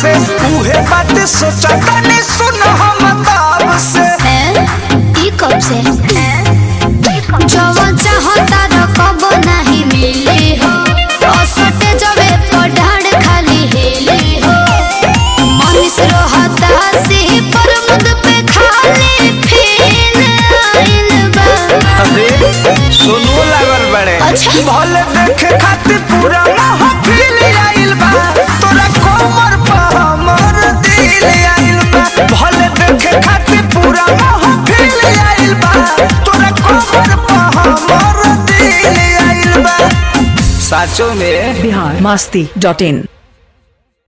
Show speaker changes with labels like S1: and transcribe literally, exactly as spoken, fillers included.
S1: से उहे बात सोचा तनी सुन हम ताब से
S2: ई कब से जवन चाहता रकब नहीं मिली हो असटे जबे पढ़ाड़ खाली हेली हो मनीष रहता से पर मुद पे खाली फेन आइल बा।
S1: अरे सुनो लागल बड़े
S2: अच्छा
S1: भले देखे खातिर पूरा महफिल आइल बा तोरा कोमर पर हमर दिल आइल बा भले देखे खातिर पूरा महफिल आइल बा तोरा कोमर पर हमर दिल आइल बा साचो में
S3: बिहार मस्ती डॉट इन।